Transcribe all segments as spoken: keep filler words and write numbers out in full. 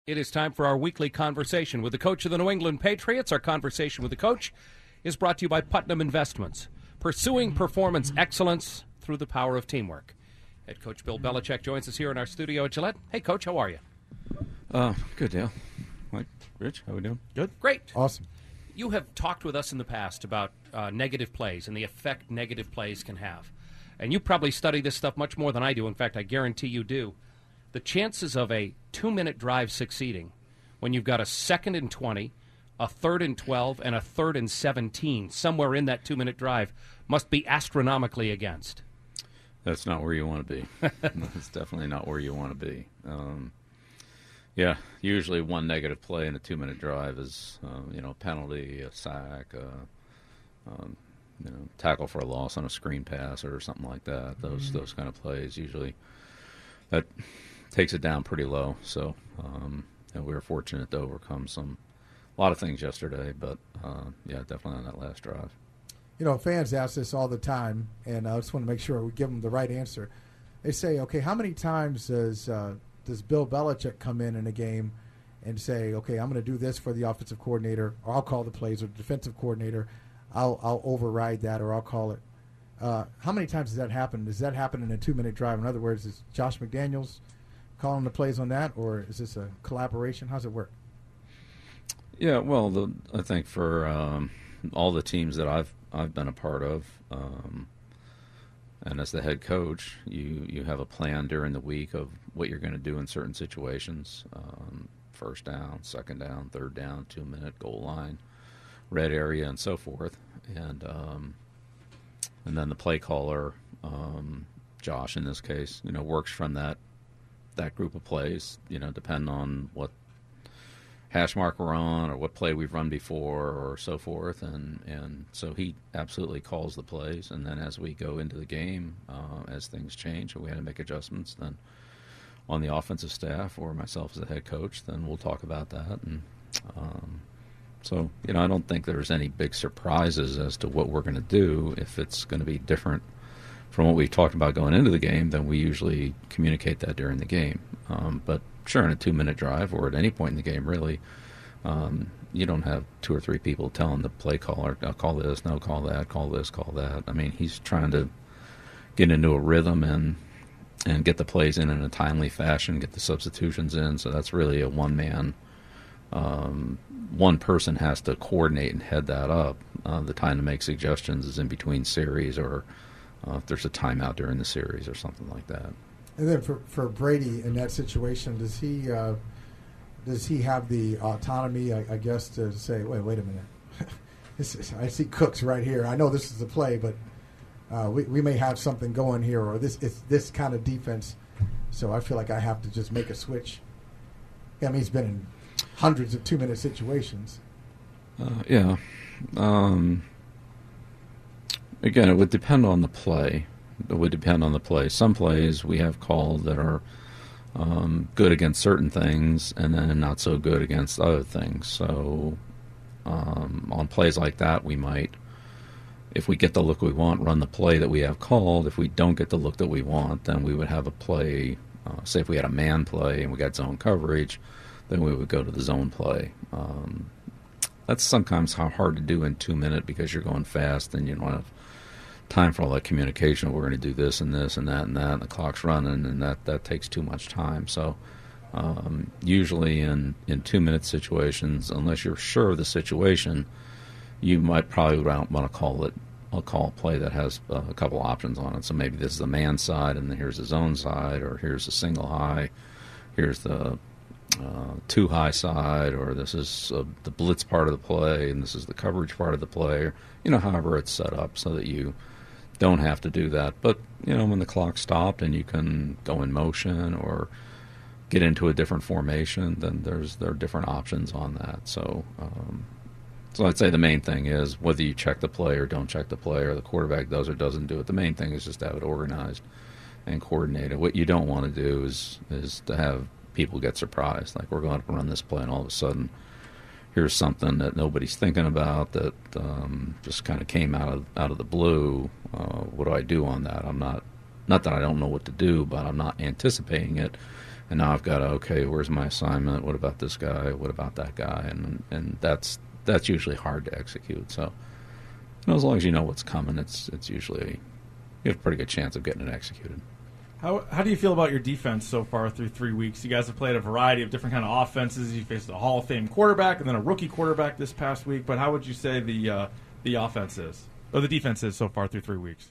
It is time for our weekly conversation with the coach of the New England Patriots. Our conversation with the coach is brought to you by Putnam Investments, pursuing performance excellence through the power of teamwork. Head coach Bill Belichick joins us here in our studio at Gillette. Hey, Coach, how are you? Uh, good, Dale. Mike, Rich, how we doing? Good. Great. Awesome. You have talked with us in the past about uh, negative plays and the effect negative plays can have. And you probably study this stuff much more than I do. In fact, I guarantee you do. The chances of a two-minute drive succeeding when you've got a second and twenty, a third and twelve, and a third and seventeen somewhere in that two-minute drive must be astronomically against. That's not where you want to be. That's definitely not where you want to be. Um, yeah, usually one negative play in a two-minute drive is, uh, you know, a penalty, a sack, uh, um, you know, tackle for a loss on a screen pass or something like that. Those mm-hmm. those kind of plays usually that takes it down pretty low. So um, and we were fortunate to overcome some a lot of things yesterday, but uh, yeah, definitely on that last drive. You know, fans ask this all the time, and I just want to make sure we give them the right answer. They say, okay, how many times does uh, does Bill Belichick come in in a game and say, okay, I'm going to do this for the offensive coordinator, or I'll call the plays, or the defensive coordinator, I'll I'll override that, or I'll call it. Uh, how many times does that happen? Does that happen in a two-minute drive? In other words, is Josh McDaniels calling the plays on that, or is this a collaboration? How's it work? Yeah, well, the, I think for um, all the teams that I've I've been a part of, um, and as the head coach, you, you have a plan during the week of what you're going to do in certain situations, um, first down, second down, third down, two-minute goal line, red area, and so forth. And um, and then the play caller, um, Josh in this case, you know, works from that that group of plays, you know, depending on what hash mark we're on or what play we've run before or so forth. And, and so he absolutely calls the plays. And then as we go into the game, uh, as things change and we had to make adjustments, then on the offensive staff or myself as the head coach, then we'll talk about that. And um, so, you know, I don't think there's any big surprises as to what we're going to do. If it's going to be different from what we talked about going into the game, then we usually communicate that during the game. Um, but sure, in a two-minute drive or at any point in the game, really, um, you don't have two or three people telling the play caller, I'll call this, no, call that, call this, call that. I mean, he's trying to get into a rhythm and and get the plays in in a timely fashion, get the substitutions in. So that's really a one-man, um, one person has to coordinate and head that up. Uh, the time to make suggestions is in between series or uh, if there's a timeout during the series or something like that. And then for, for Brady in that situation, does he uh, does he have the autonomy, I, I guess, to say, wait, wait a minute. this is, I see Cooks right here. I know this is a play, but uh, we we may have something going here, or this it's this kind of defense. So I feel like I have to just make a switch. Yeah, I mean, he's been in hundreds of two-minute situations. Uh, yeah. Um, again, it would depend on the play. It would depend on the play. Some plays we have called that are um, good against certain things and then not so good against other things. So um, on plays like that, we might, if we get the look we want, run the play that we have called. If we don't get the look that we want, then we would have a play, uh, say if we had a man play and we got zone coverage, then we would go to the zone play. Um, that's sometimes hard to do in two minutes because you're going fast and you don't have time for all that communication. We're going to do this and this and that and that, and the clock's running, and that, that takes too much time. So um, usually in, in two-minute situations, unless you're sure of the situation, you might probably want to call it I'll call a play that has uh, a couple options on it. So maybe this is the man side, and then here's the zone side, or here's the single high, here's the uh, two high side, or this is uh, the blitz part of the play, and this is the coverage part of the play, or, you know, however it's set up so that you don't have to do that. But, you know, when the clock stopped and you can go in motion or get into a different formation, then there's there are different options on that. So, um, so I'd say the main thing is whether you check the play or don't check the play, or the quarterback does or doesn't do it. The main thing is just to have it organized and coordinated. What you don't want to do is is to have people get surprised, like we're going to run this play and all of a sudden here's something that nobody's thinking about that um, just kind of came out of out of the blue. Uh, what do I do on that? I'm not not that I don't know what to do, but I'm not anticipating it. and now I've got to, okay, where's my assignment? What about this guy? What about that guy? And and that's that's usually hard to execute. So, you know, as long as you know what's coming, it's it's usually you have a pretty good chance of getting it executed. How how do you feel about your defense so far through three weeks? You guys have played a variety of different kind of offenses. You faced a Hall of Fame quarterback and then a rookie quarterback this past week. But how would you say the uh, the offense is, or the defense is so far through three weeks?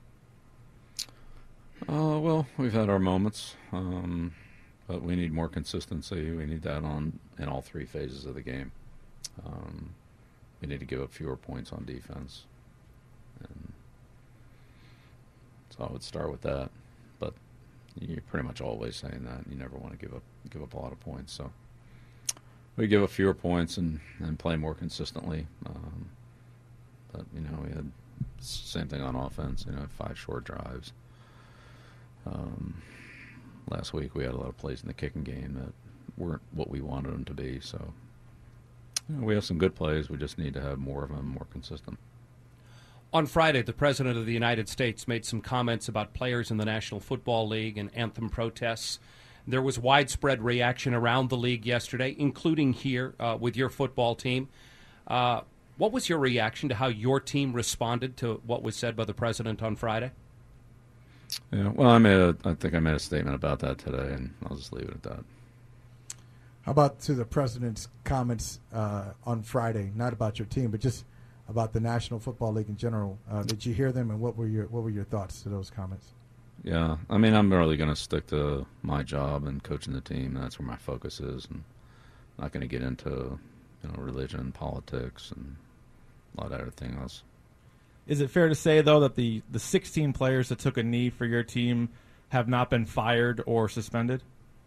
Uh, well, we've had our moments, um, but we need more consistency. We need that on in all three phases of the game. Um, we need to give up fewer points on defense, and so I would start with that. But you're pretty much always saying that. You never want to give up give up a lot of points. So we give up fewer points and, and play more consistently. Um, but you know, we had same thing on offense. You know, five short drives. Um, last week we had a lot of plays in the kicking game that weren't what we wanted them to be. So you know, we have some good plays. We just need to have more of them, more consistent. On Friday, the President of the United States made some comments about players in the National Football League and anthem protests. There was widespread reaction around the league yesterday, including here uh, with your football team. Uh, what was your reaction to how your team responded to what was said by the President on Friday? Yeah, well, I made a, I think I made a statement about that today, and I'll just leave it at that. How about to the President's comments uh, on Friday, not about your team, but just about the National Football League in general? Uh, did you hear them, and what were your what were your thoughts to those comments? Yeah, I mean, I'm really going to stick to my job and coaching the team. That's where my focus is, and I'm not going to get into you know religion, politics, and a lot of other things. Is it fair to say, though, that the, the sixteen players that took a knee for your team have not been fired or suspended?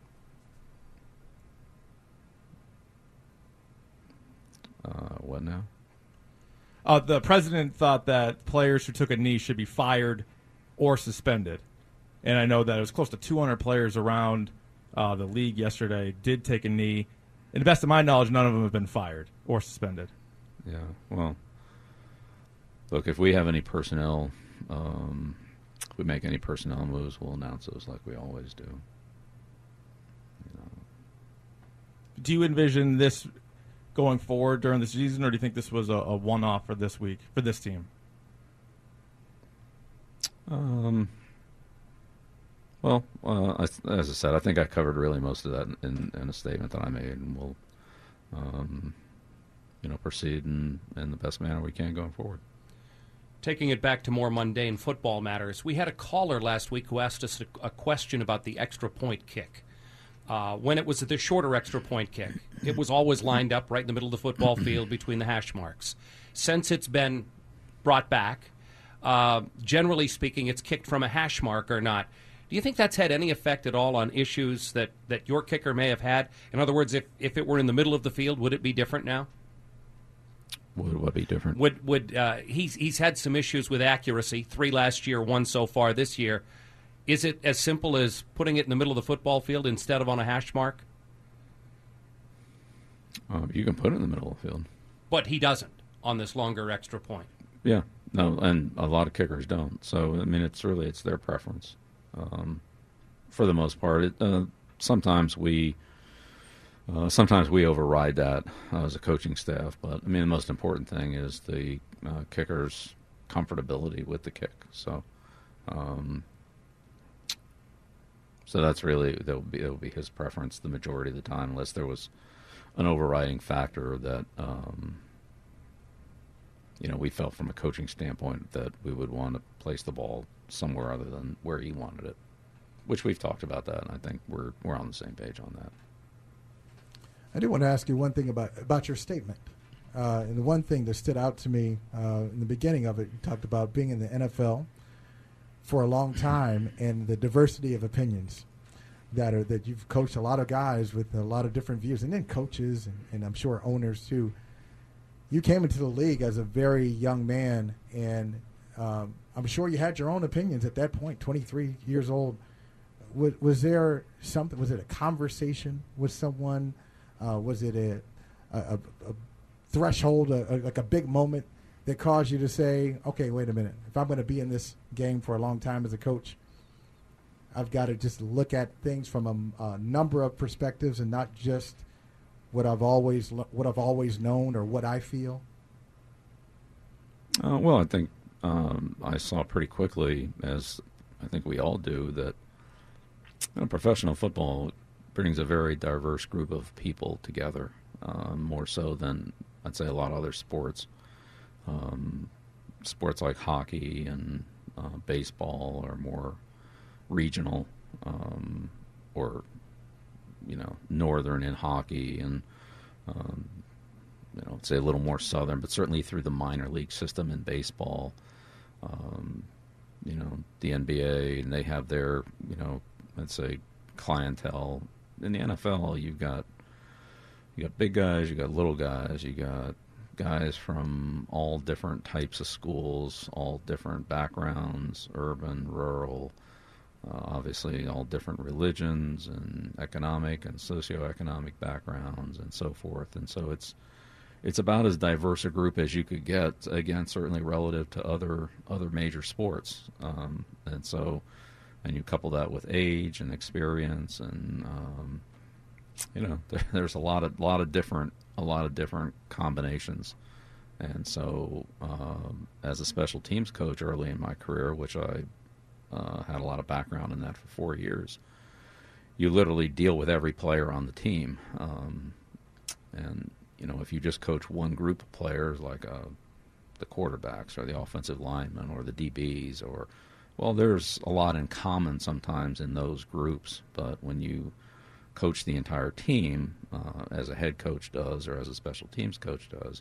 Uh, what now? Uh, the President thought that players who took a knee should be fired or suspended. And I know that it was close to two hundred players around uh, the league yesterday did take a knee. And to the best of my knowledge, none of them have been fired or suspended. Yeah, well, look, if we have any personnel, um, if we make any personnel moves, we'll announce those like we always do. You know. Do you envision this going forward during the season, or do you think this was a, a one-off for this week, for this team? Um. Well, uh, as I said, I think I covered really most of that in, in a statement that I made, and we'll, um, you know, proceed in, in the best manner we can going forward. Taking it back to more mundane football matters, we had a caller last week who asked us a, a question about the extra point kick. Uh, when it was the shorter extra point kick, it was always lined up right in the middle of the football field between the hash marks. Since it's been brought back, uh, generally speaking, it's kicked from a hash mark or not. Do you think that's had any effect at all on issues that, that your kicker may have had? In other words, if, if it were in the middle of the field, would it be different now? Would what be different? Would would uh, he's he's had some issues with accuracy, three last year, one so far this year. Is it as simple as putting it in the middle of the football field instead of on a hash mark? Uh, you can put it in the middle of the field. But he doesn't on this longer extra point. Yeah, no, and a lot of kickers don't. So, I mean, it's really, it's their preference. Um, for the most part, it, uh, sometimes we uh, sometimes we override that uh, as a coaching staff. But, I mean, the most important thing is the uh, kicker's comfortability with the kick. So, um, so that's really, that would be, that would be his preference the majority of the time, unless there was an overriding factor that, um, you know, we felt from a coaching standpoint that we would want to place the ball somewhere other than where he wanted it, which we've talked about that, and I think we're we're on the same page on that. I do want to ask you one thing about about your statement. Uh, and the one thing that stood out to me uh, in the beginning of it, you talked about being in the N F L for a long time and the diversity of opinions that are that you've coached a lot of guys with a lot of different views, and then coaches and, and I'm sure owners too. You came into the league as a very young man, and um, I'm sure you had your own opinions at that point, twenty-three years old. Was, was there something, was it a conversation with someone? Uh, was it a, a, a, a threshold, a, a, like a big moment that caused you to say, okay, wait a minute, if I'm going to be in this game for a long time as a coach, I've got to just look at things from a, a number of perspectives and not just what I've always what I've always known or what I feel? Uh, well, I think um, I saw pretty quickly, as I think we all do, that you know, professional football brings a very diverse group of people together, uh, more so than I'd say a lot of other sports. Um, sports like hockey and uh, baseball are more regional, um, or you know, northern in hockey, and um, you know, say a little more southern, but certainly through the minor league system in baseball. Um, you know, the N B A, and they have their, you know, let's say clientele. In the N F L, you've got you got big guys, you got little guys, you got guys from all different types of schools, all different backgrounds, urban, rural, uh, obviously all different religions and economic and socioeconomic backgrounds and so forth. And so it's it's about as diverse a group as you could get, again, certainly relative to other other major sports. Um, and so, and you couple that with age and experience, and um, you know, there, there's a lot of lot of different a lot of different combinations. And so, um, as a special teams coach early in my career, which I uh, had a lot of background in that for four years, you literally deal with every player on the team, um, and you know, if you just coach one group of players, like uh, the quarterbacks or the offensive linemen or the D Bs, or, well, there's a lot in common sometimes in those groups. But when you coach the entire team, uh, as a head coach does or as a special teams coach does,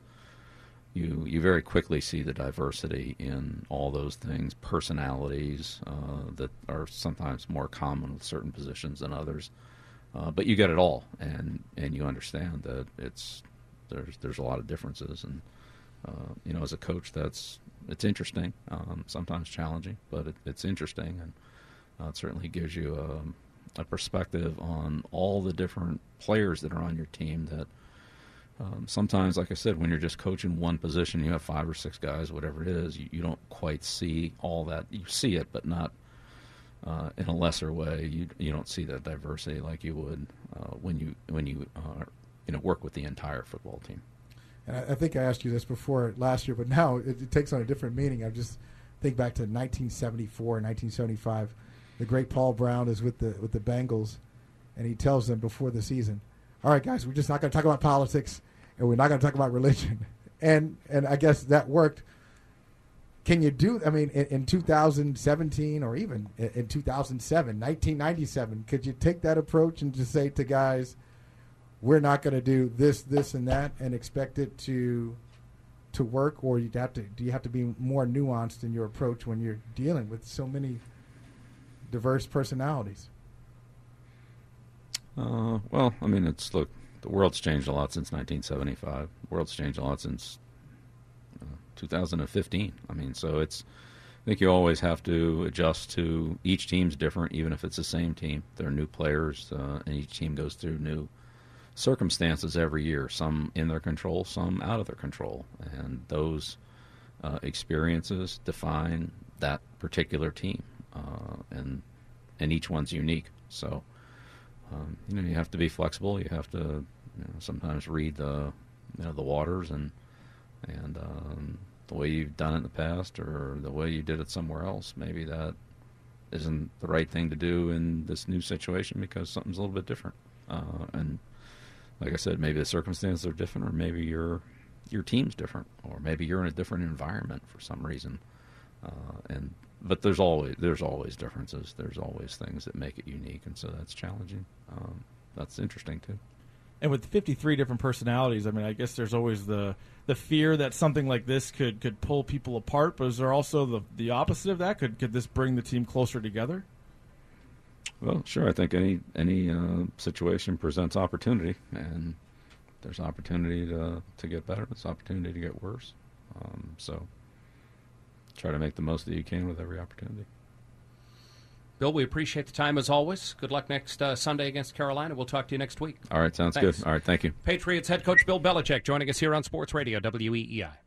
you you very quickly see the diversity in all those things, personalities uh, that are sometimes more common with certain positions than others. Uh, but you get it all, and, and you understand that it's There's there's a lot of differences, and uh, you know, as a coach, that's it's interesting, um, sometimes challenging, but it, it's interesting, and uh, it certainly gives you a, a perspective on all the different players that are on your team. That um, sometimes, like I said, when you're just coaching one position, you have five or six guys, whatever it is, you, you don't quite see all that. You see it, but not uh, in a lesser way. You you don't see that diversity like you would uh, when you when you uh, you know, work with the entire football team. And I, I think I asked you this before last year, but now it, it takes on a different meaning. I just think back to nineteen seventy-four, nineteen seventy-five. The great Paul Brown is with the with the Bengals, and he tells them before the season, "All right, guys, we're just not going to talk about politics, and we're not going to talk about religion." And and I guess that worked. Can you do? I mean, in, in two thousand seventeen or even in, in two thousand seven, nineteen ninety-seven, could you take that approach and just say to guys, we're not going to do this, this, and that, and expect it to to work? Or you have to do you have to be more nuanced in your approach when you're dealing with so many diverse personalities? Uh, well, I mean, it's look, the world's changed a lot since nineteen seventy-five. The world's changed a lot since uh, two thousand fifteen. I mean, so it's. I think you always have to adjust to each team's different, even if it's the same team. There are new players, uh, and each team goes through new circumstances every year, some in their control, some out of their control, and those uh, experiences define that particular team, uh, and and each one's unique. So um, you know, you have to be flexible. You have to, you know, sometimes read the you know the waters and and um, the way you've done it in the past or the way you did it somewhere else. Maybe that isn't the right thing to do in this new situation because something's a little bit different, uh, and like I said, maybe the circumstances are different, or maybe your your team's different, or maybe you're in a different environment for some reason. Uh, and but there's always there's always differences. There's always things that make it unique, and so that's challenging. Um, that's interesting too. And with fifty-three different personalities, I mean, I guess there's always the the fear that something like this could, could pull people apart. But is there also the the opposite of that? Could could this bring the team closer together? Well, sure. I think any any uh, situation presents opportunity, and there's opportunity to to get better. There's opportunity to get worse. Um, so try to make the most that you can with every opportunity. Bill, we appreciate the time as always. Good luck next uh, Sunday against Carolina. We'll talk to you next week. All right, sounds Thanks. good. All right, thank you. Patriots head coach Bill Belichick joining us here on Sports Radio W E E I.